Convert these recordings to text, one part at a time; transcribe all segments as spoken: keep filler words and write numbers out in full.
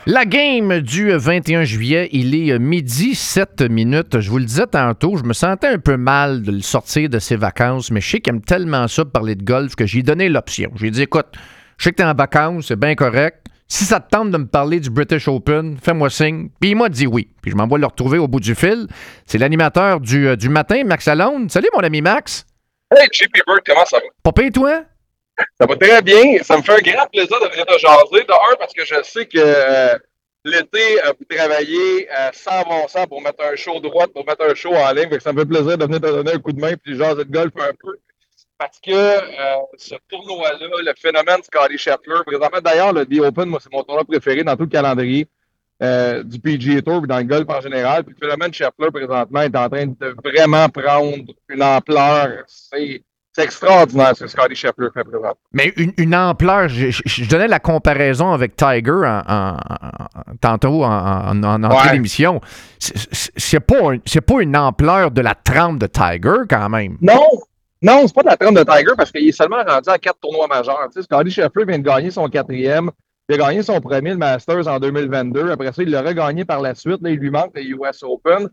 La game du vingt et un juillet, il est midi sept minutes. Je vous le disais tantôt, je me sentais un peu mal de le sortir de ses vacances, mais je sais qu'il aime tellement ça de parler de golf que j'ai donné l'option. J'ai dit, écoute, je sais que t'es en vacances, c'est bien correct. Si ça te tente de me parler du British Open, fais-moi signe. Puis il m'a dit oui. Puis je m'envoie le retrouver au bout du fil. C'est l'animateur du, euh, du matin, Max Lalonde. Salut mon ami Max. Hey, J P Bird, comment ça va? Pas pire, toi? Ça va très bien. Ça me fait un grand plaisir de venir te jaser. De un, parce que je sais que euh, l'été, euh, vous travaillez euh, sans bon sens pour mettre un show droite, pour mettre un show en ligne. Fait que ça me fait plaisir de venir te donner un coup de main puis jaser de golf un peu. Parce que euh, ce tournoi-là, le phénomène Scottie Scheffler, présentement, d'ailleurs, le The Open, moi, c'est mon tournoi préféré dans tout le calendrier euh, du P G A Tour et dans le golf en général. Puis le phénomène Scheffler, présentement, est en train de vraiment prendre une ampleur. C'est C'est extraordinaire ce que Scottie Scheffler fait présentement. Mais une, une ampleur, je, je, je donnais la comparaison avec Tiger en, en, en, tantôt en, en, en entrée Ouais. d'émission. C'est, c'est, pas un, c'est pas une ampleur de la trempe de Tiger quand même. Non, non, c'est pas de la trempe de Tiger parce qu'il est seulement rendu à quatre tournois majeurs. Tu sais, Scottie Scheffler vient de gagner son quatrième. Il a gagné son premier, le Masters, en deux mille vingt-deux. Après ça, il l'aurait gagné par la suite. Là, il lui manque le U S Open.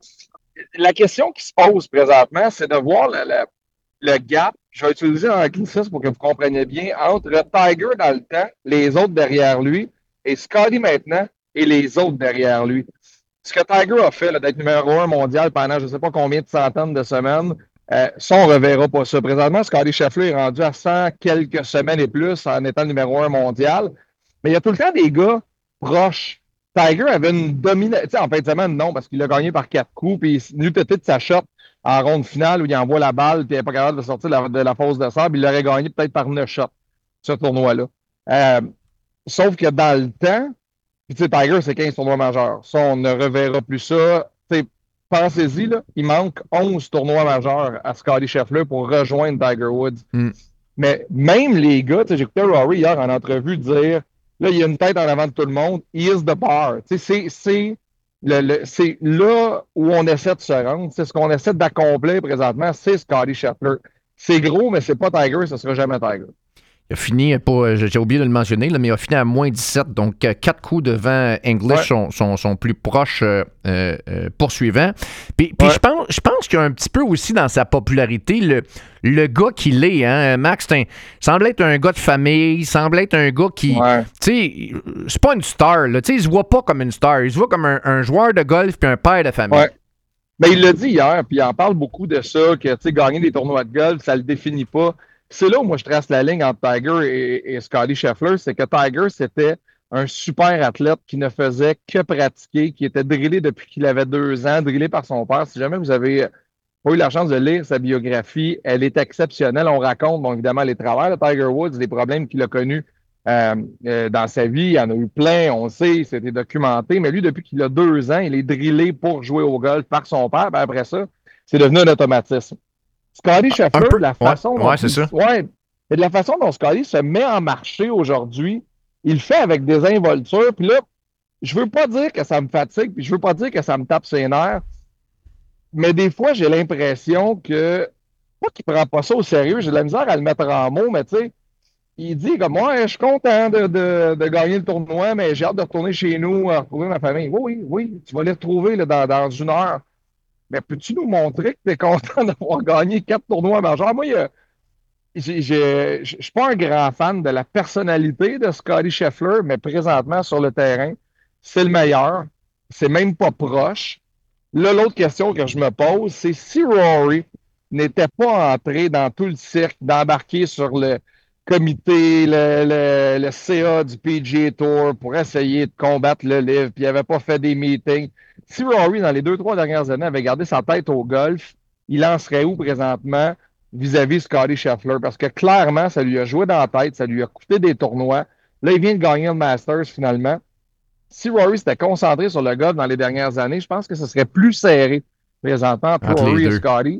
La question qui se pose présentement, c'est de voir le, le, le gap. Je vais utiliser un anglicisme pour que vous compreniez bien entre Tiger dans le temps, les autres derrière lui, et Scottie maintenant et les autres derrière lui. Ce que Tiger a fait là, d'être numéro un mondial pendant je ne sais pas combien de centaines de semaines, euh, ça, on ne reverra pas ça. Présentement, Scottie Scheffler est rendu à cent quelques semaines et plus en étant numéro un mondial. Mais il y a tout le temps des gars proches. Tiger avait une domination. En fin de semaine, non, parce qu'il a gagné par quatre coups, puis il eut peut-être sa shot en ronde finale où il envoie la balle, puis il n'est pas capable de sortir de la, de la fosse de sable. Il l'aurait gagné peut-être par neuf shots, ce tournoi-là. Euh, sauf que dans le temps, puis, tu sais, Tiger, c'est quinze tournois majeurs. Ça, on ne reverra plus ça. Tu sais, pensez-y, là, il manque onze tournois majeurs à Scottie Scheffler pour rejoindre Tiger Woods. Mm. Mais même les gars, tu sais, j'écoutais Rory hier en entrevue dire, là, il y a une tête en avant de tout le monde, he is the bar. Tu sais, c'est, c'est, le, le, c'est là où on essaie de se rendre. C'est ce qu'on essaie d'accomplir présentement, c'est Scottie Scheffler. C'est gros, mais c'est pas Tiger, ce sera jamais Tiger. Il a fini, pas, j'ai oublié de le mentionner, là, mais il a fini à moins dix-sept, donc quatre coups devant English, ouais. son, son, son plus proche euh, euh, poursuivant. Puis, puis ouais. je pense, je pense qu'il y a un petit peu aussi dans sa popularité le, le gars qu'il est. Hein? Max un, semble être un gars de famille, semble être un gars qui... Ouais. Tu sais, c'est pas une star. Là, il se voit pas comme une star. Il se voit comme un, un joueur de golf puis un père de famille. Ouais. Mais il l'a dit hier, puis il en parle beaucoup de ça, que tu sais, gagner des tournois de golf, ça le définit pas. C'est là où moi je trace la ligne entre Tiger et, et Scottie Scheffler, c'est que Tiger, c'était un super athlète qui ne faisait que pratiquer, qui était drillé depuis qu'il avait deux ans, drillé par son père. Si jamais vous avez pas eu la chance de lire sa biographie, elle est exceptionnelle. On raconte, bon, évidemment, les travers de Tiger Woods, les problèmes qu'il a connus euh, euh, dans sa vie. Il y en a eu plein, on sait, c'était documenté. Mais lui, depuis qu'il a deux ans, il est drillé pour jouer au golf par son père. Ben après ça, c'est devenu un automatisme. Scottie Scheffler, de la façon ouais, dont ouais, c'est il, ça. Ouais, de la façon dont Scottie se met en marché aujourd'hui, il le fait avec des involtures. Puis là, je veux pas dire que ça me fatigue, puis je veux pas dire que ça me tape ses nerfs, mais des fois, j'ai l'impression que, pas qu'il prend pas ça au sérieux, j'ai de la misère à le mettre en mots, mais tu sais, il dit comme moi, je suis content de, de, de gagner le tournoi, mais j'ai hâte de retourner chez nous, à retrouver ma famille. Oui, oui, oui, tu vas les retrouver là, dans, dans une heure. Mais peux-tu nous montrer que tu es content d'avoir gagné quatre tournois majeurs? Moi, je ne suis pas un grand fan de la personnalité de Scottie Scheffler, mais présentement, sur le terrain, c'est le meilleur. C'est même pas proche. Là, l'autre question que je me pose, c'est si Rory n'était pas entré dans tout le cirque, d'embarquer sur le comité, le, le, le C A du P G A Tour pour essayer de combattre le livre, puis il n'avait pas fait des meetings. Si Rory, dans les deux, trois dernières années, avait gardé sa tête au golf, il en serait où présentement vis-à-vis Scottie Scheffler? Parce que clairement, ça lui a joué dans la tête, ça lui a coûté des tournois. Là, il vient de gagner le Masters finalement. Si Rory s'était concentré sur le golf dans les dernières années, je pense que ce serait plus serré présentement entre, entre Rory et Scottie.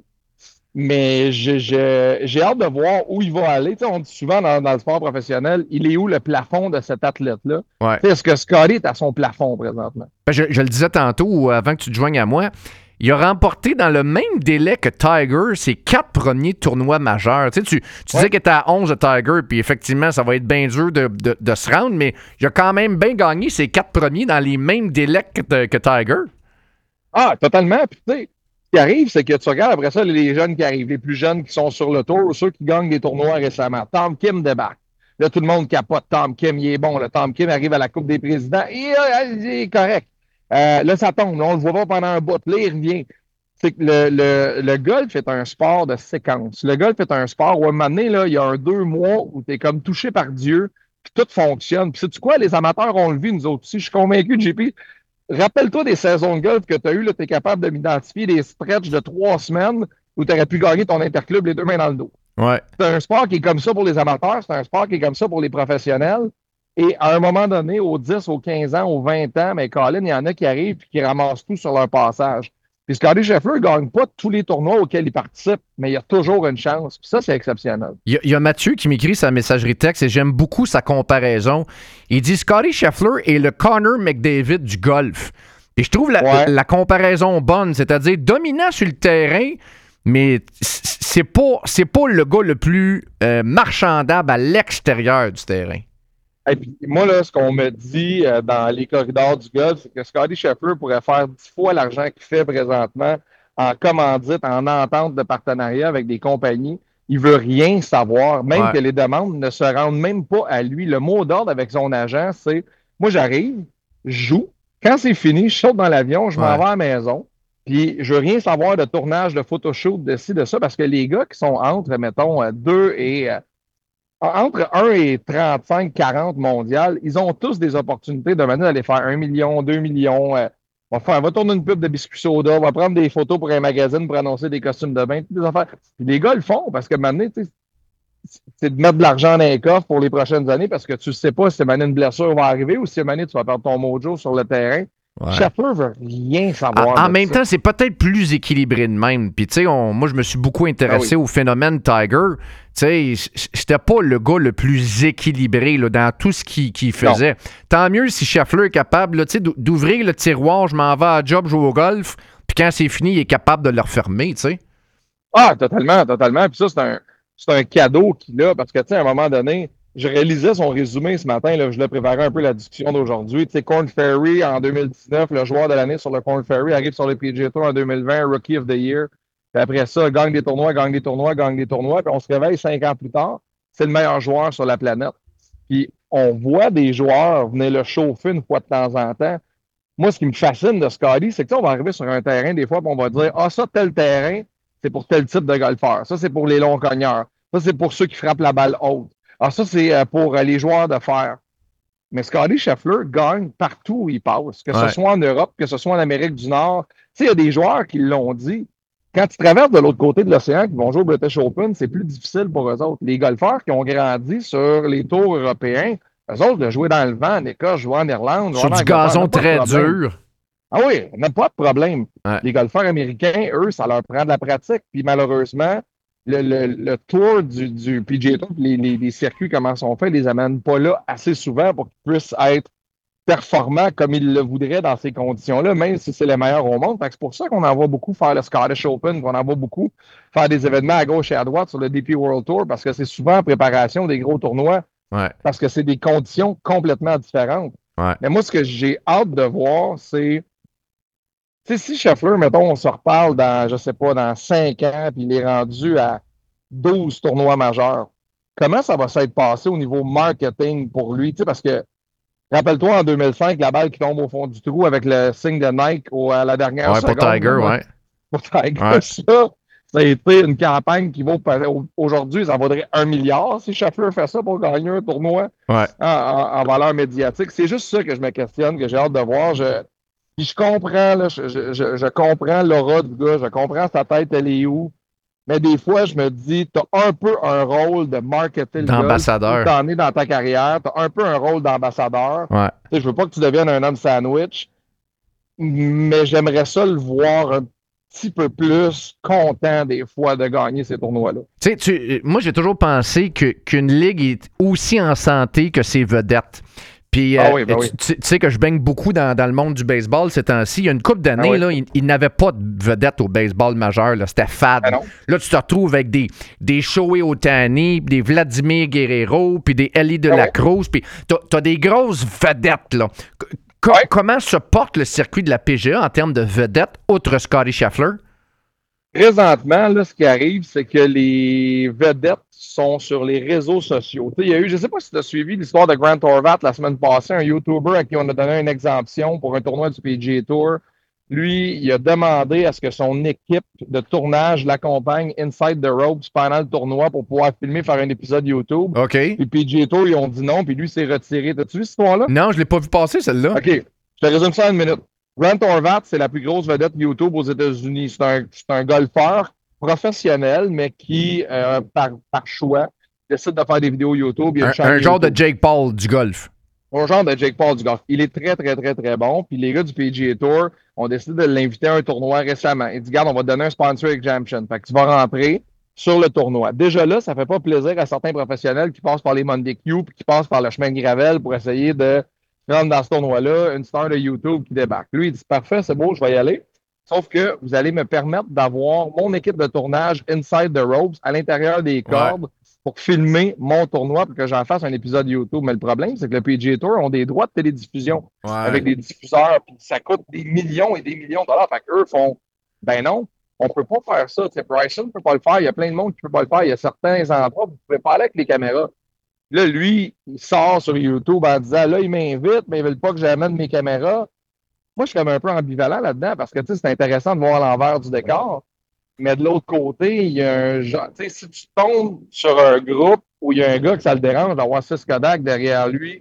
Mais je, je, j'ai hâte de voir où il va aller. Tu sais, on dit souvent dans, dans le sport professionnel, il est où le plafond de cet athlète-là? Ouais. Est-ce que Scottie est à son plafond présentement? Je, je le disais tantôt, avant que tu te joignes à moi, il a remporté dans le même délai que Tiger ses quatre premiers tournois majeurs. Tu sais, tu, tu ouais. disais qu'il était à onze de Tiger, puis effectivement, ça va être bien dur de, de, de se rendre, mais il a quand même bien gagné ses quatre premiers dans les mêmes délais que, que Tiger. Ah, totalement. Puis tu sais, ce qui arrive, c'est que tu regardes après ça les jeunes qui arrivent, les plus jeunes qui sont sur le tour, ceux qui gagnent des tournois récemment. Tom Kim débarque. Là, tout le monde capote. Tom Kim, il est bon. Là, Tom Kim arrive à la Coupe des présidents. Il, il est correct. Euh, là, ça tombe. Là, on ne le voit pas pendant un bout. Là, il revient. C'est que le, le, le golf est un sport de séquence. Le golf est un sport où, à un moment donné, là, il y a un deux mois où tu es comme touché par Dieu, puis tout fonctionne. Puis sais-tu quoi? Les amateurs ont le vu, nous autres aussi. Je suis convaincu, J P. Rappelle-toi des saisons de golf que tu as eues. Tu es capable de m'identifier des stretches de trois semaines où tu aurais pu gagner ton interclub les deux mains dans le dos. Ouais. C'est un sport qui est comme ça pour les amateurs. C'est un sport qui est comme ça pour les professionnels. Et à un moment donné, aux dix, aux quinze ans, aux vingt ans, mais Colin, il y en a qui arrivent et qui ramassent tout sur leur passage. Puis Scottie Scheffler ne gagne pas tous les tournois auxquels il participe, mais il a toujours une chance. Puis ça, c'est exceptionnel. Il y, a, il y a Mathieu qui m'écrit sa messagerie texte et j'aime beaucoup sa comparaison. Il dit Scottie Scheffler est le Connor McDavid du golf. Et je trouve la, ouais. la comparaison bonne, c'est-à-dire dominant sur le terrain, mais c'est pas, c'est pas le gars le plus euh, marchandable à l'extérieur du terrain. Et puis, moi, là, ce qu'on me dit euh, dans les corridors du golf, c'est que Scottie Scheffler pourrait faire dix fois l'argent qu'il fait présentement en commandite, en entente de partenariat avec des compagnies. Il veut rien savoir, même ouais. que les demandes ne se rendent même pas à lui. Le mot d'ordre avec son agent, c'est « Moi, j'arrive, je joue. Quand c'est fini, je saute dans l'avion, je m'en ouais. vais à la maison. Puis, je veux rien savoir de tournage, de photoshoot, de ci, de ça, parce que les gars qui sont entre, mettons, deux et... Euh, entre un et trente-cinq, quarante mondiales, ils ont tous des opportunités de venir d'aller faire un million, deux millions. Euh, on, va faire, on va tourner une pub de biscuits soda, on va prendre des photos pour un magazine pour annoncer des costumes de bain, toutes des affaires. Puis les gars le font parce que maintenant, c'est de mettre de l'argent dans les coffres pour les prochaines années parce que tu ne sais pas si une blessure va arriver ou si tu vas perdre ton mojo sur le terrain. Ouais. Scheffler veut rien savoir. En, en même ça. temps, c'est peut-être plus équilibré de même. Puis, tu sais, moi, je me suis beaucoup intéressé ah oui. au phénomène Tiger. Tu sais, c'était pas le gars le plus équilibré là, dans tout ce qu'il, qu'il faisait. Non. Tant mieux si Scheffler est capable là, d'ouvrir le tiroir, je m'en vais à job, jouer au golf, puis quand c'est fini, il est capable de le refermer, tu sais. Ah, totalement, totalement. Puis ça, c'est un, c'est un cadeau qu'il a parce que, tu sais, à un moment donné, je réalisais son résumé ce matin, là, je l'ai préparé un peu la discussion d'aujourd'hui. Tu sais, Korn Ferry en deux mille dix-neuf, le joueur de l'année sur le Korn Ferry, arrive sur le P G A Tour en deux mille vingt, Rookie of the Year. Puis après ça, gagne des tournois, gagne des tournois, gagne des tournois. Puis on se réveille cinq ans plus tard, c'est le meilleur joueur sur la planète. Puis on voit des joueurs venir le chauffer une fois de temps en temps. Moi, ce qui me fascine de Scottie, c'est que on va arriver sur un terrain des fois, puis on va dire « Ah, ça, tel terrain, c'est pour tel type de golfeur. Ça, c'est pour les longs cogneurs. Ça, c'est pour ceux qui frappent la balle haute. Alors ça, c'est pour les joueurs de fer. » Mais Scottie Scheffler gagne partout où il passe, que ouais. ce soit en Europe, que ce soit en Amérique du Nord. Tu sais, il y a des joueurs qui l'ont dit. Quand tu traverses de l'autre côté de l'océan, qui vont jouer au British Open, c'est plus difficile pour eux autres. Les golfeurs qui ont grandi sur les tours européens, eux autres, de jouer dans le vent en Écosse, jouer en Irlande. Sur du gazon très dur. Ah oui, on n'a pas de problème. Ouais. Les golfeurs américains, eux, ça leur prend de la pratique. Puis malheureusement, le, le, le tour du, du P G A Tour, les, les, les circuits, comment sont faits, ils les amènent pas là assez souvent pour qu'ils puissent être performants comme ils le voudraient dans ces conditions-là, même si c'est les meilleurs au monde. Fait que c'est pour ça qu'on en voit beaucoup faire le Scottish Open, qu'on en voit beaucoup faire des événements à gauche et à droite sur le D P World Tour, parce que c'est souvent en préparation des gros tournois, ouais. parce que c'est des conditions complètement différentes. Ouais. Mais moi, ce que j'ai hâte de voir, c'est tu sais, si Scheffler, mettons, on se reparle dans, je sais pas, dans cinq ans, puis il est rendu à douze tournois majeurs, comment ça va s'être passé au niveau marketing pour lui? Tu sais, parce que, rappelle-toi, en deux mille cinq, la balle qui tombe au fond du trou avec le signe de Nike au, à la dernière ouais, seconde. Pour Tiger, là, ouais. Pour Tiger, ouais. ça, ça a été une campagne qui vaut, aujourd'hui, ça vaudrait un milliard si Scheffler fait ça pour gagner un tournoi ouais. en, en, en valeur médiatique. C'est juste ça que je me questionne, que j'ai hâte de voir. Je... Puis je comprends, là, je, je, je comprends l'aura du gars, je comprends sa tête, elle est où. Mais des fois, je me dis, tu as un peu un rôle de marketer le d'ambassadeur. Tu en es dans ta carrière, tu as un peu un rôle d'ambassadeur. Ouais. Tu sais, je veux pas que tu deviennes un homme sandwich, mais j'aimerais ça le voir un petit peu plus content des fois de gagner ces tournois-là. Tu sais, tu, moi, j'ai toujours pensé que, qu'une ligue est aussi en santé que ses vedettes. Puis, Ah euh, oui, ben tu, oui. tu sais que je baigne beaucoup dans, dans le monde du baseball ces temps-ci. Il y a une couple d'années, Ah oui. là, il, il n'avait pas de vedette au baseball majeur. Là, c'était fade. Ben non. Là, tu te retrouves avec des, des Shohei Ohtani, puis des Vladimir Guerrero, puis des Ellie de Ah la oui. Cruz. Puis tu as des grosses vedettes. Là. Co- Ouais. Comment se porte le circuit de la P G A en termes de vedettes, outre Scotty Scheffler? Présentement, là, ce qui arrive, c'est que les vedettes sont sur les réseaux sociaux. Tu sais, il y a eu, je ne sais pas si tu as suivi l'histoire de Grant Horvat la semaine passée, un YouTuber à qui on a donné une exemption pour un tournoi du P G A Tour. Lui, il a demandé à ce que son équipe de tournage l'accompagne inside the ropes pendant le tournoi pour pouvoir filmer, faire un épisode YouTube. OK. Puis P G A Tour, ils ont dit non, puis lui s'est retiré. T'as-tu vu cette histoire-là? Non, je ne l'ai pas vu passer, celle-là. OK. Je te résume ça en une minute. Grant Horvat, c'est la plus grosse vedette YouTube aux États-Unis. C'est un, c'est un golfeur professionnel, mais qui, euh, par, par choix, décide de faire des vidéos YouTube. Il y a une Un, chaîne un genre YouTube. de Jake Paul du golf. Un genre de Jake Paul du golf. Il est très, très, très, très bon. Puis les gars du P G A Tour ont décidé de l'inviter à un tournoi récemment. Ils disent, regarde, on va te donner un sponsor exemption. Fait que tu vas rentrer sur le tournoi. Déjà là, ça fait pas plaisir à certains professionnels qui passent par les Monday Q puis qui passent par le chemin de Gravel pour essayer de rentre dans ce tournoi-là, une star de YouTube qui débarque. Lui, il dit parfait, c'est beau, je vais y aller. Sauf que vous allez me permettre d'avoir mon équipe de tournage inside the ropes, à l'intérieur des cordes, ouais. pour filmer mon tournoi pour que j'en fasse un épisode YouTube. Mais le problème, c'est que le P G A Tour ont des droits de télédiffusion ouais. avec des diffuseurs, puis ça coûte des millions et des millions de dollars. Fait qu'eux font ben non, on peut pas faire ça. T'sais, Bryson ne peut pas le faire, il y a plein de monde qui ne peut pas le faire. Il y a certains endroits où vous ne pouvez pas aller avec les caméras. Là, lui, il sort sur YouTube en disant, là, il m'invite, mais ils ne veulent pas que j'amène mes caméras. Moi, je suis comme un peu ambivalent là-dedans parce que, tu sais, c'est intéressant de voir l'envers du décor. Mais de l'autre côté, il y a un genre, tu sais, si tu tombes sur un groupe où il y a un gars que ça le dérange d'avoir six Kodak derrière lui,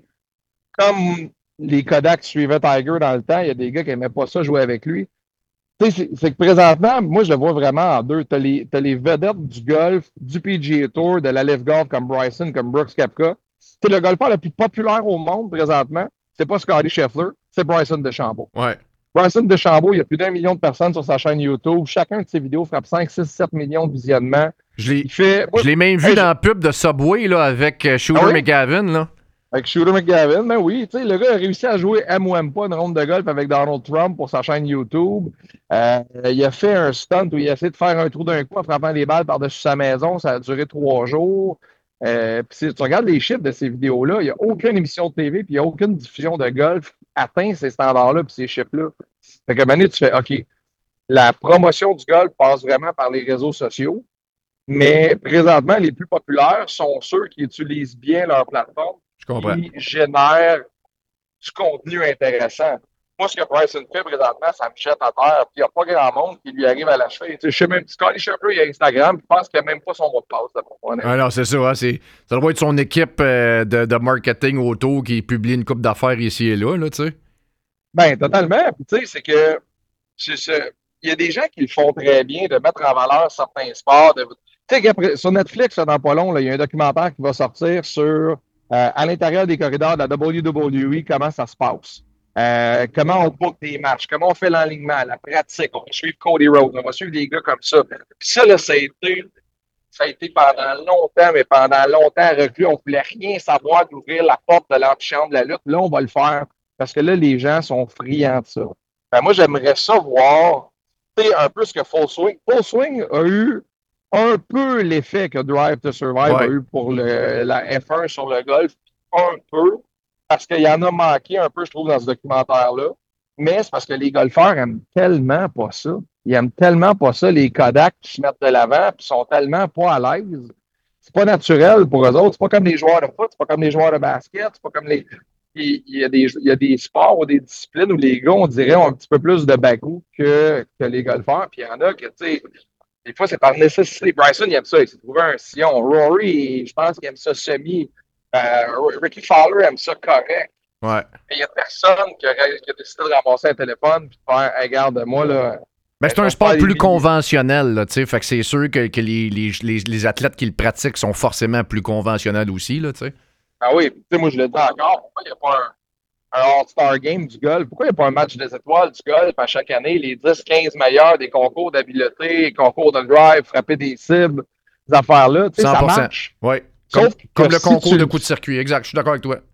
comme les Kodak suivaient Tiger dans le temps, il y a des gars qui n'aimaient pas ça jouer avec lui. Tu sais, c'est que présentement, moi, je le vois vraiment en deux. Tu as les, t'as les vedettes du golf, du P G A Tour, de la Live Golf comme Bryson, comme Brooks Koepka. C'est le golfeur le plus populaire au monde présentement. C'est pas Scotty Scheffler, c'est Bryson DeChambeau. Ouais. Bryson DeChambeau, il y a plus d'un million de personnes sur sa chaîne YouTube. Chacun de ses vidéos frappe cinq, six, sept millions de visionnements. Je l'ai, il fait... je l'ai même vu hey, dans je... la pub de Subway là, avec uh, Shooter ah oui? McGavin. Là. Avec Shooter McGavin, ben oui. Tu sais, le gars a réussi à jouer aime ou aime pas une ronde de golf avec Donald Trump pour sa chaîne YouTube. Euh, il a fait un stunt où il a essayé de faire un trou d'un coup en frappant les balles par-dessus sa maison. Ça a duré trois jours. Euh, puis si tu regardes les chiffres de ces vidéos-là, il n'y a aucune émission de T V puis il n'y a aucune diffusion de golf qui atteint ces standards-là puis ces chiffres-là. Fait que à un moment donné, tu fais OK, la promotion du golf passe vraiment par les réseaux sociaux, mais présentement, les plus populaires sont ceux qui utilisent bien leur plateforme, Je comprends. qui génèrent du contenu intéressant. Moi, ce que Bryson fait présentement, ça me jette à terre. Puis il n'y a pas grand monde qui lui arrive à la cheville. Je sais même, Scotty Scheffler, il a Instagram, je pense qu'il n'a même pas son mot de passe. Là, ah non, c'est ça. Hein, c'est, ça doit être son équipe euh, de, de marketing autour qui publie une coupe d'affaires ici et là, là tu sais. Ben, totalement. Puis tu sais, c'est que c'est, c'est, il y a des gens qui le font très bien de mettre en valeur certains sports. De, tu sais, sur Netflix, dans pas long, là, il y a un documentaire qui va sortir sur, euh, à l'intérieur des corridors de la W W E, comment ça se passe. Euh, comment on book des matchs, comment on fait l'enlignement, la pratique, on va suivre Cody Rhodes, on va suivre des gars comme ça. Puis ça, là, ça a été, ça a été pendant longtemps, mais pendant longtemps reclus, on ne voulait rien savoir d'ouvrir la porte de l'antichambre de la lutte. Là, on va le faire parce que là, les gens sont friands de ça. Ben, moi, j'aimerais ça voir, tu sais, un peu ce que Full Swing. Full Swing a eu un peu l'effet que Drive to Survive ouais. a eu pour le, la F un sur le golf, un peu. Parce qu'il y en a manqué un peu, je trouve, dans ce documentaire-là. Mais c'est parce que les golfeurs aiment tellement pas ça. Ils aiment tellement pas ça, les Kodak qui se mettent de l'avant, puis sont tellement pas à l'aise. C'est pas naturel pour eux autres. C'est pas comme les joueurs de foot, c'est pas comme les joueurs de basket, c'est pas comme les. Il y a des, il y a des sports ou des disciplines où les gars, on dirait, ont un petit peu plus de bagou que, que les golfeurs. Puis il y en a que, tu sais, des fois, c'est par nécessité. Bryson, il aime ça. Il s'est trouvé un sillon. Rory, je pense qu'il aime ça semi. Euh, Ricky Fowler aime ça correct. Ouais. Il n'y a personne qui a, qui a décidé de ramasser un téléphone et de faire hey, regarde, moi, là. Ben, c'est un sport plus lignes. conventionnel, là, tu sais. Fait que c'est sûr que, que les, les, les, les athlètes qui le pratiquent sont forcément plus conventionnels aussi, là, tu sais. Ah oui, tu sais, moi, je le dis encore. Pourquoi il n'y a pas un, un All-Star Game du golf? Pourquoi il n'y a pas un match des étoiles du golf à chaque année? Les dix quinze meilleurs des concours d'habileté, concours de drive, frapper des cibles, ces affaires-là. Tu sais, ça marche. Oui. Comme, comme le si concours tu... de coups de circuit, exact. Je suis d'accord avec toi.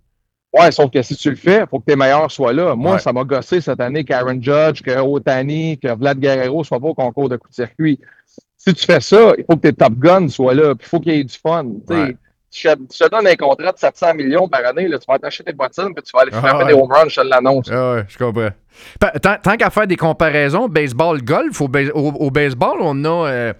Ouais, sauf que si tu le fais, il faut que tes meilleurs soient là. Moi, Ouais. ça m'a gossé cette année qu'Aaron Judge, que Otani, que Vlad Guerrero ne soient pas au concours de coup de circuit. Si tu fais ça, il faut que tes Top Guns soient là, puis il faut qu'il y ait du fun. Ouais. Tu sais, je te donne un contrat de sept cents millions par année, là, tu vas t'acheter tes bottines, puis tu vas aller Ah frapper des ouais. home runs, je te l'annonce. Ah ouais, je comprends. Tant, tant qu'à faire des comparaisons, baseball-golf, au, base- au, au baseball, on a, euh,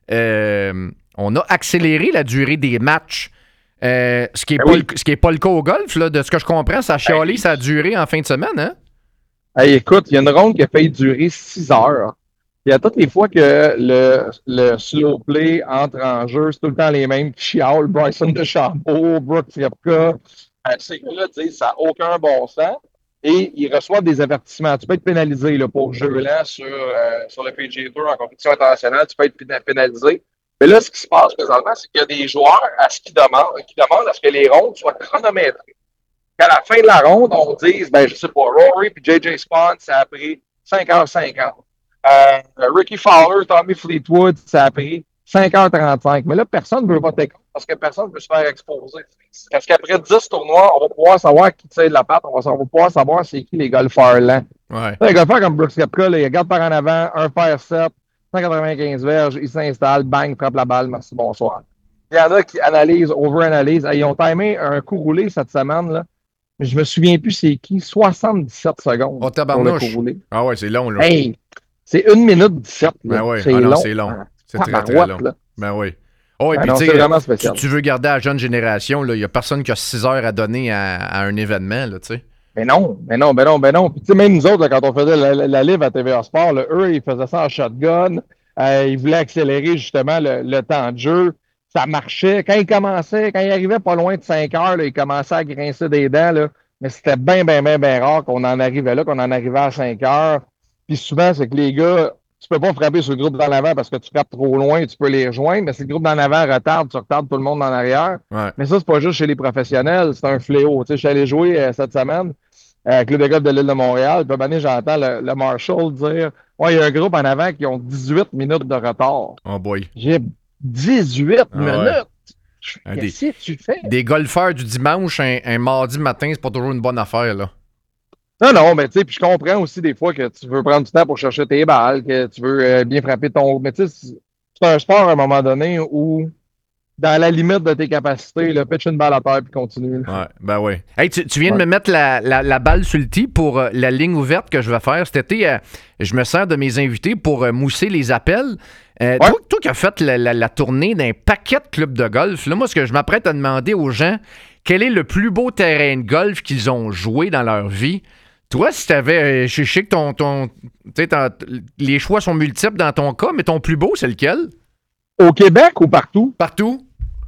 euh, on a accéléré la durée des matchs. Euh, ce qui n'est Ben pas, oui. le- ce qui est pas le cas au golf, là, de ce que je comprends, ça a chialé Hey, sa durée en fin de semaine, hein? hey, écoute, il y a une ronde qui a failli durer six heures. Il y a toutes les fois que le, le slow play entre en jeu, c'est tout le temps les mêmes qui chialent. Bryson DeChambeau, Brooks Koepka. Euh, ces gars-là disent ça n'a aucun bon sens. Et ils reçoivent des avertissements. Tu peux être pénalisé là, pour jeu lent sur, euh, sur le P G A Tour en compétition internationale. Tu peux être péna- pénalisé. Mais là, ce qui se passe présentement, c'est qu'il y a des joueurs à ce qui demandent, qui demandent à ce que les rondes soient chronométrées. Qu'à la fin de la ronde, on dise, ben, je sais pas, Rory puis J J Spawn, ça a pris cinq heures cinquante. Euh, Ricky Fowler, Tommy Fleetwood, ça a pris cinq heures trente-cinq. Mais là, personne ne veut voter contre parce que personne ne veut se faire exposer. Parce qu'après dix tournois, on va pouvoir savoir qui tire de la patte, on va, on va pouvoir savoir c'est qui les golfeurs lents. Ouais. Un golfeur comme Brooks Koepka, là, il regarde par en avant, un faire sept, cent quatre-vingt-quinze verges, il s'installe, bang, frappe la balle, merci, bonsoir. Il y en a qui analysent, over-analysent. Ils ont timé un coup roulé cette semaine, là. Mais je me souviens plus c'est qui, soixante-dix-sept secondes Oh, pour le coup tabarnouche. roulé. Ah ouais, c'est long, là. Hey, c'est une minute dix-sept, là. Ben oui. C'est Ah non, long. c'est long. Hein. C'est très, très Tabarouette, long. là. Ben oui. Oh, et Ah puis, non, tu c'est sais, vraiment tu, spécial. tu veux garder la jeune génération, il n'y a personne qui a six heures à donner à, à un événement, là, tu sais. Mais non, mais non, ben non, ben non. Puis tu sais, même nous autres, là, quand on faisait la, la, la livre à T V A Sport, là, eux, ils faisaient ça en shotgun. Euh, ils voulaient accélérer justement le, le temps de jeu. Ça marchait. Quand ils commençaient, quand ils arrivaient pas loin de cinq heures, là, ils commençaient à grincer des dents. Là. Mais c'était bien, bien, bien, bien rare qu'on en arrivait là, qu'on en arrivait à cinq heures. Puis souvent, c'est que les gars, tu peux pas frapper sur le groupe d'en avant parce que tu frappes trop loin, tu peux les rejoindre. Mais si le groupe d'en avant retarde, tu retardes tout le monde en arrière. Ouais. Mais ça, c'est pas juste chez les professionnels, c'est un fléau. Tu sais, je suis allé jouer euh, cette semaine euh, Club de golf de l'île de Montréal. Puis, à un moment donné, j'entends le, le Marshall dire ouais, il y a un groupe en avant qui ont dix-huit minutes de retard. Oh boy. J'ai dix-huit Ah ouais. minutes. Ah, des, Qu'est-ce que tu fais? des golfeurs du dimanche, un, un mardi matin, c'est pas toujours une bonne affaire, là. Non, non, mais tu sais, puis je comprends aussi des fois que tu veux prendre du temps pour chercher tes balles, que tu veux euh, bien frapper ton. Mais tu sais, c'est c'est un sport à un moment donné où, dans la limite de tes capacités, là, pitch une balle à terre puis continue. là. Ouais, ben oui. Hey, tu, tu viens de Ouais. me mettre la, la, la balle sur le tee pour euh, la ligne ouverte que je vais faire. Cet été, euh, je me sers de mes invités pour euh, mousser les appels. Euh, Ouais. toi, toi qui as fait la, la- la tournée d'un paquet de clubs de golf, là, moi, ce que je m'apprête à demander aux gens, quel est le plus beau terrain de golf qu'ils ont joué dans leur vie? Toi, si tu avais. Je sais que ton, ton, tu sais, ton- les choix sont multiples dans ton cas, mais ton plus beau, c'est lequel? Au Québec ou partout? Partout?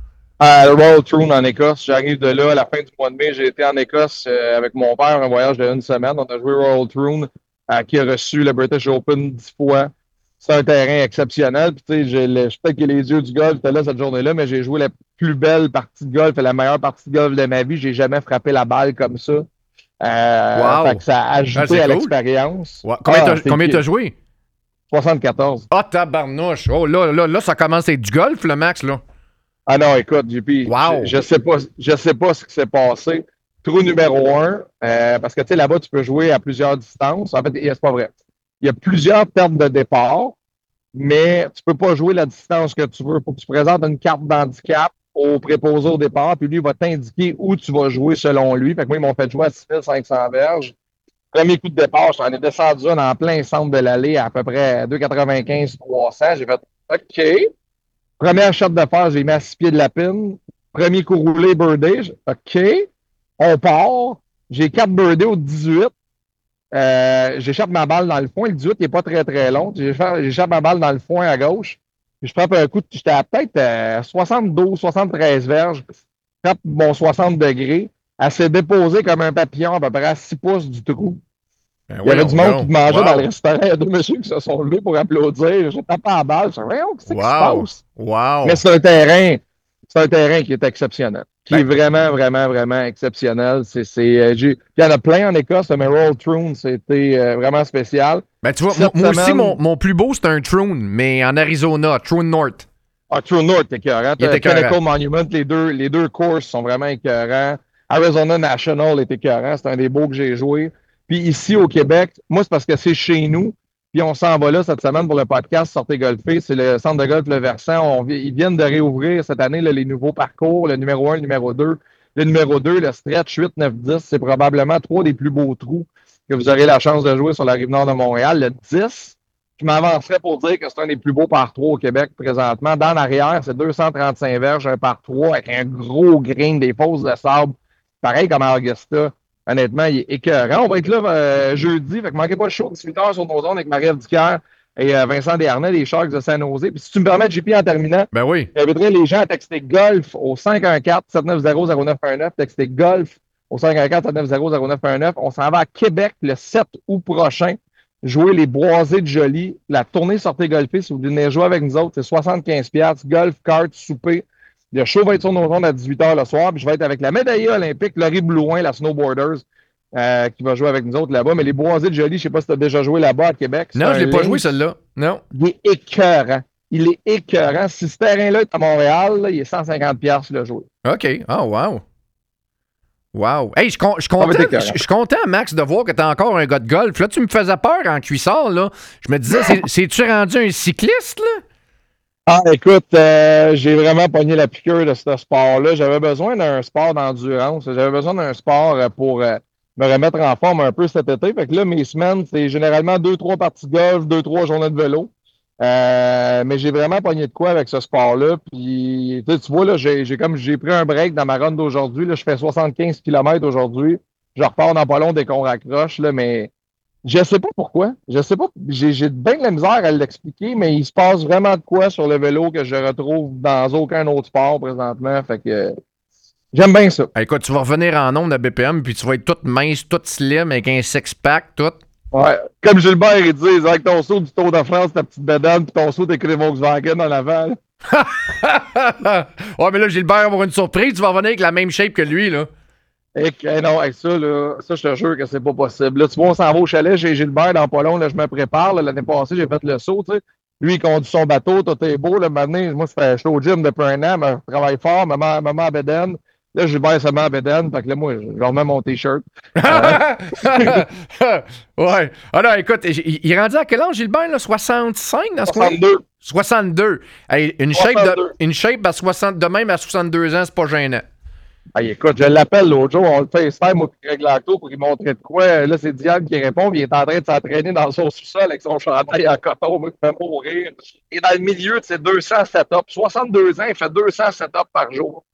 À Royal Troon en Écosse. J'arrive de là à la fin du mois de mai. J'ai été en Écosse euh, avec mon père, un voyage de une semaine. On a joué Royal Troon, euh, qui a reçu le British Open dix fois. C'est un terrain exceptionnel. Puis, tu sais, j'ai le- je sais peut-être que les yeux du golf étaient là cette journée-là, mais j'ai joué la plus belle partie de golf et la meilleure partie de golf de ma vie. J'ai jamais frappé la balle comme ça. Euh, Wow. Fait que ça a Ah, ajouté c'est à cool. l'expérience. Ouais. Combien Ah, t'as c'est combien qui- t'as joué? soixante-quatorze. Ah, tabarnouche. Oh, là, là, là, ça commence à être du golf, le max, là. Ah non, écoute, J P, Wow. je, je sais pas, je sais pas ce qui s'est passé. Trou numéro un, euh, parce que tu sais, là-bas, tu peux jouer à plusieurs distances. En fait, c'est pas vrai. Il y a plusieurs pertes de départ, mais tu peux pas jouer la distance que tu veux. Il faut que tu présentes une carte d'handicap au préposé au départ, puis lui, il va t'indiquer où tu vas jouer selon lui. Fait que moi, ils m'ont fait jouer à six mille cinq cents verges. Premier coup de départ, j'en ai descendu un en plein centre de l'allée à, à peu près deux quatre-vingt-quinze trois cents. J'ai fait OK. Première shot de fer, j'ai mis à six pieds de la pine. Premier coup roulé, birdie. OK. On part. J'ai quatre birdies au dix-huit. Euh, j'échappe ma balle dans le foin. Le dix-huit n'est pas très, très long. J'échappe j'échappe ma balle dans le foin à gauche. Puis je frappe un coup. J'étais à peut-être euh, soixante-douze, soixante-treize verges. Je frappe mon soixante degrés. Elle s'est déposée comme un papillon à peu près à six pouces du trou. Ben Il y avait voyons du monde donc. qui mangeait Wow. dans le restaurant. Il y a deux messieurs qui se sont levés pour applaudir. J'ai tapé à la balle. Je me suis dit, qu'est-ce qui se Wow. passe? Wow. Mais c'est un terrain, c'est un terrain qui est exceptionnel, qui Ben- est vraiment, vraiment, vraiment exceptionnel. C'est, c'est, euh, j'ai- il y en a plein en Écosse, mais Royal Troon, c'était euh, vraiment spécial. Ben, tu vois, Cette moi, moi aussi, semaine- mon, mon plus beau, c'est un Troon, mais en Arizona, Troon North. Ah, Troon North, t'es écœurant. Il était T'as écœurant. Pinnacle Monument, les deux, les deux courses sont vraiment écœurants. Arizona National était écœurant. C'est un des beaux que j'ai joué. Puis ici, au Québec, moi, c'est parce que c'est chez nous. Puis on s'en va là cette semaine pour le podcast Sortez golfer. C'est le centre de golf Le Versant. On, ils viennent de réouvrir cette année là, les nouveaux parcours, le numéro un, le numéro deux. Le numéro deux, le stretch huit, neuf, dix, c'est probablement trois des plus beaux trous que vous aurez la chance de jouer sur la rive nord de Montréal. Le dix, je m'avancerais pour dire que c'est un des plus beaux par trois au Québec présentement. Dans l'arrière, c'est deux cent trente-cinq verges, un par trois avec un gros grain, des fosses de sable. Pareil comme à Augusta. Honnêtement, il est écœurant. On va être là euh, jeudi, fait que manquez pas le show dix-huit heures sur nos zones avec Marie-Ève Dicker et euh, Vincent Desharnais, les Sharks de San Jose. Puis si tu me permets, J P, en terminant, ben oui. j'inviterais les gens à texter golf au cinq un quatre, sept neuf zéro, zéro neuf un neuf. Texter golf au cinq un quatre, sept neuf zéro, zéro neuf un neuf. On s'en va à Québec le sept août prochain. Jouer les Boisés de Joly. La tournée Sortez golfer, si vous venez jouer avec nous autres, c'est soixante-quinze dollars. Golf, kart, souper. Le show va être sur nos ondes à dix-huit heures le soir. Puis je vais être avec la médaillée olympique, Laurie Blouin, la snowboarders, euh, qui va jouer avec nous autres là-bas. Mais les Boisés de Joly, je ne sais pas si tu as déjà joué là-bas à Québec. Non, je ne l'ai pas joué, celle-là. Non. Il est écœurant. Il est écœurant. Si ce terrain-là est à Montréal, là, il est cent cinquante dollars sur le jouer. OK. Oh, wow. Wow. Hey, je suis content, je content, Max, de voir que tu as encore un gars de golf. Là, tu me faisais peur en cuissard, là. Je me disais, c'est-tu rendu un cycliste, là? Ah, écoute, euh, j'ai vraiment pogné la piqûre de ce sport-là. J'avais besoin d'un sport d'endurance. J'avais besoin d'un sport pour euh, me remettre en forme un peu cet été. Fait que là, mes semaines, c'est généralement deux, trois parties de golf, deux, trois journées de vélo. Euh, mais j'ai vraiment pogné de quoi avec ce sport-là. Puis, tu vois, là, j'ai, j'ai comme j'ai pris un break dans ma run d'aujourd'hui. Là, je fais soixante-quinze kilomètres aujourd'hui. Je repars dans pas long dès qu'on raccroche, là, mais je sais pas pourquoi. Je sais pas. J'ai, j'ai bien de la misère à l'expliquer, mais il se passe vraiment de quoi sur le vélo que je retrouve dans aucun autre sport présentement. Fait que j'aime bien ça. Écoute, tu vas revenir en ondes à B P M, puis tu vas être toute mince, toute slim, avec un six-pack, tout. Ouais. Comme Gilbert, il dit, avec ton saut du Tour de France, ta petite bedaine, puis ton saut d'écrit Volkswagen en avant. Ouais, mais là, Gilbert va avoir une surprise. Tu vas revenir avec la même shape que lui, là. Et que, non, avec ça, là, ça, je te jure que c'est pas possible. Là, tu vois, on s'en va au chalet chez Gilbert dans pas long, là, je me prépare. Là, l'année passée, j'ai fait le saut, tu sais. Lui, il conduit son bateau, tout est beau. Là, maintenant, moi, je suis au gym depuis un an, mais je travaille fort, maman, maman à bedaine. Là, Gilbert se met à bedaine, fait que là, moi, je remets mon T-shirt. Euh... ouais. Ah non, écoute, il, il est rendu à quel âge, Gilbert, là? soixante-cinq dans ce coin? soixante-deux. soixante-deux. Hey, une, soixante-deux. Shape de, une shape à soixante, de même à soixante-deux ans, c'est pas gênant. Hey, écoute, je l'appelle l'autre jour, on le fait FaceTime au Greg Lacto pour lui montrer de quoi. Là, c'est Diane qui répond, puis il est en train de s'entraîner dans son sous-sol avec son chandail en coton. Moi, qui fait mourir. Il est dans le milieu de ses deux cents setups. soixante-deux ans, il fait deux cents setups par jour.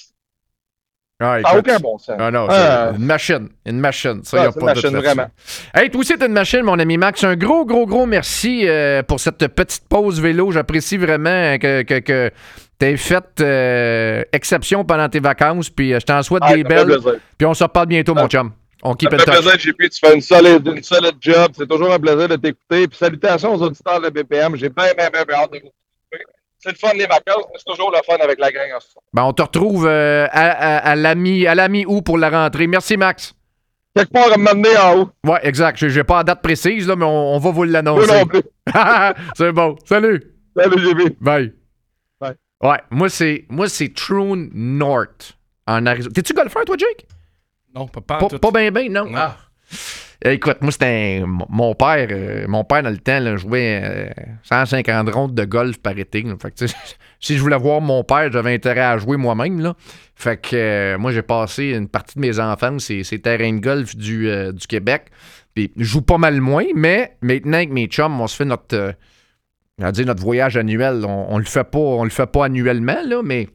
Ah, ça n'a aucun bon sens. Ah non, c'est euh... une machine. Une machine. Ça, ouais, y a c'est pas une machine, vraiment. Hey, toi aussi, t'es une machine, mon ami Max. Un gros, gros, gros merci euh, pour cette petite pause vélo. J'apprécie vraiment que, que, que t'aies fait euh, exception pendant tes vacances. Puis euh, je t'en souhaite ah, des belles. Puis on se reparle bientôt, ah. mon chum. On keep in touch. Ça fait plaisir, J P. Tu fais une solide, une solide job. C'est toujours un plaisir de t'écouter. Puis salutations aux auditeurs de B P M. J'ai bien, bien, bien, bien hâte de vous. C'est le fun les vacances, mais c'est toujours le fun avec la gang. Ben, on te retrouve euh, à, à, à la mi-août pour la rentrée. Merci, Max. Quelque part à m'amener en haut. Ouais, exact. Je n'ai pas la date précise, là, mais on, on va vous l'annoncer. Moi non plus. C'est bon. Salut. Salut, J B. Bye. Bye. Ouais, moi, c'est, moi, c'est True North en Arizona. T'es-tu golfeur, toi, Jake? Non, pas pas. Pas, pas bien, bien, non? non. Ah. Écoute, moi, c'était un, mon père. Euh, mon père, dans le temps, là, jouait euh, cent cinquante rondes de golf par été. Là. Fait que, si je voulais voir mon père, j'avais intérêt à jouer moi-même. Là. Fait que euh, moi, j'ai passé une partie de mes enfants, ces, ces terrains de golf du, euh, du Québec. Puis, je joue pas mal moins, mais maintenant, avec mes chums, on se fait notre, euh, on va dire notre voyage annuel. On, on le fait pas, on le fait pas annuellement, là, mais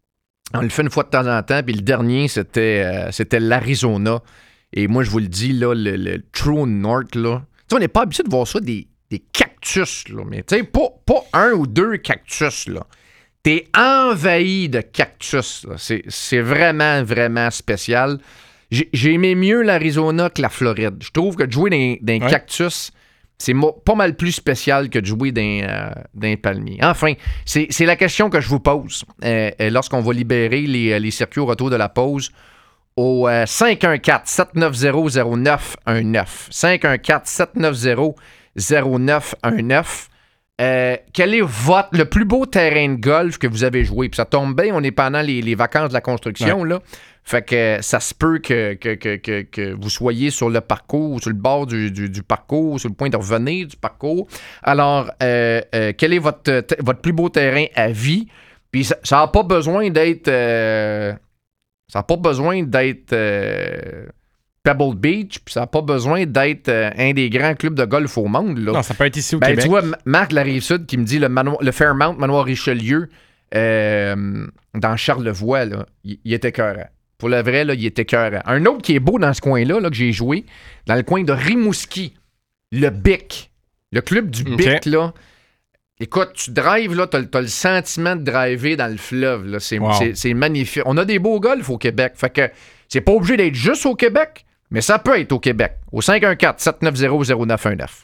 on le fait une fois de temps en temps. Puis le dernier, c'était, euh, c'était l'Arizona. Et moi, je vous le dis, là, le, le True North, là. Tu sais, on n'est pas habitué de voir ça, des, des cactus, là. Mais tu sais, pas, pas un ou deux cactus, là. T'es envahi de cactus, là. C'est, c'est vraiment, vraiment spécial. J'ai, j'ai aimé mieux l'Arizona que la Floride. Je trouve que de jouer dans, dans ouais. cactus, c'est mo- pas mal plus spécial que de jouer dans, euh, dans un palmier. Enfin, c'est, c'est la question que je vous pose. Euh, lorsqu'on va libérer les, les circuits au retour de la pause, au euh, cinq un quatre, sept neuf zéro, zéro neuf un neuf. cinq un quatre, sept neuf zéro, zéro neuf un neuf. Euh, quel est votre, le plus beau terrain de golf que vous avez joué? Puis ça tombe bien, on est pendant les, les vacances de la construction, ouais. là. Fait que ça se peut que, que, que, que, que vous soyez sur le parcours, sur le bord du, du, du parcours, sur le point de revenir du parcours. Alors, euh, euh, quel est votre, t- votre plus beau terrain à vie? Puis ça n'a pas besoin d'être... Euh, ça n'a pas besoin d'être euh, Pebble Beach, puis ça n'a pas besoin d'être euh, un des grands clubs de golf au monde. Là. Non, ça peut être ici au ben, Québec. Tu vois, Marc de la Rive-Sud qui me dit le, manoir, le Fairmount, Manoir Richelieu, euh, dans Charlevoix, là, il, il était écœurant. Pour le vrai, là, il était écœurant. Un autre qui est beau dans ce coin-là, là, que j'ai joué, dans le coin de Rimouski, le Bic. Le club du Bic, Okay. là. Écoute, tu drives, là, t'as, t'as le sentiment de driver dans le fleuve, là. C'est, Wow. c'est, c'est magnifique. On a des beaux golfs au Québec. Fait que c'est pas obligé d'être juste au Québec, mais ça peut être au Québec. Au cinq un quatre, sept neuf zéro, zéro neuf un neuf.